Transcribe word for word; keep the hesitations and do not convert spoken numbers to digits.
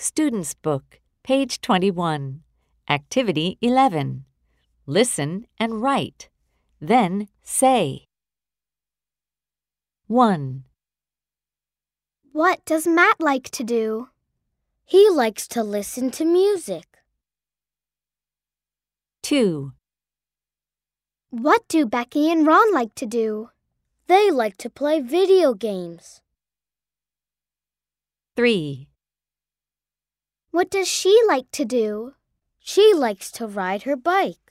Student's Book, page twenty-one. Activity eleven. Listen and write. Then say. one. What does Matt like to do? He likes to listen to music. two. What do Becky and Ron like to do? They like to play video games. three. What does she like to do? She likes to ride her bike.